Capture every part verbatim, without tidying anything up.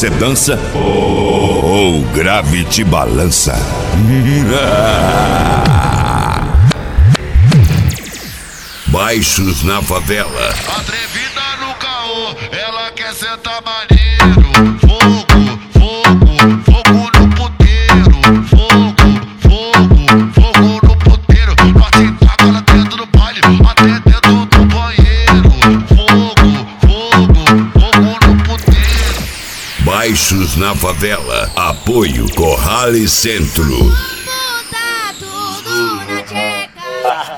você dança ou o grave te balança. Baixos na favela. Atrevida no caô, ela quer sentar maneiro. Fogo, fogo, fogo no puteiro. Fogo, fogo, fogo no puteiro. Bate taca lá dentro do baile, até dentro do banheiro. Fogo, fogo, fogo no puteiro. Baixos na favela. Apoio Corrales Centro. Tá tudo na tcheca.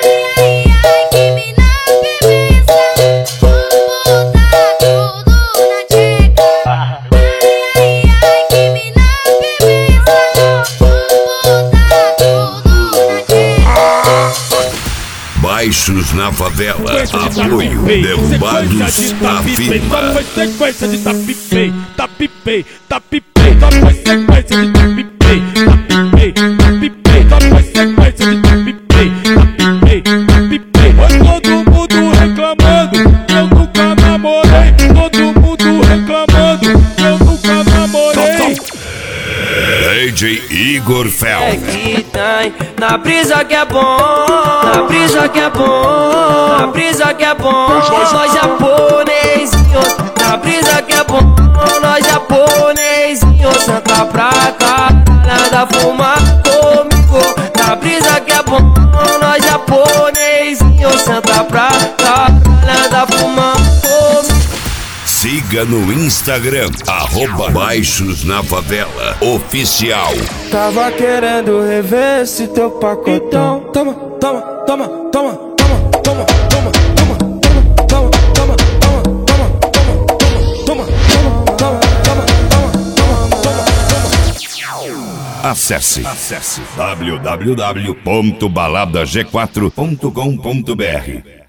Baixos na favela. Apoio Derrubados afirma. Sequência de tapipei, tapipei, tapipei. Só foi sequência de tapipei, tapipei, tapipei. Só foi sequência de tapipei, tapipei, tapipei. Todo mundo reclamando, eu nunca namorei. Todo mundo reclamando, eu nunca namorei. D J Igor Fel. É que tem na brisa que é bom, na brisa que é bom, na brisa que é bom. Nós japonesinhos, na brisa que é bom. Nós japonesinhos, senta pra cá, nada fumar comigo. Na brisa que é bom, nós japonesinhos, senta pra cá, nada fumar comigo. Siga no Instagram, arroba Baixos na Favela Oficial. Tava querendo rever esse teu pacotão. Toma, toma, toma, toma, toma, toma, toma, toma, toma, toma, toma, toma, toma, toma, toma. Acesse, acesse w w w ponto balada g quatro ponto com ponto b r.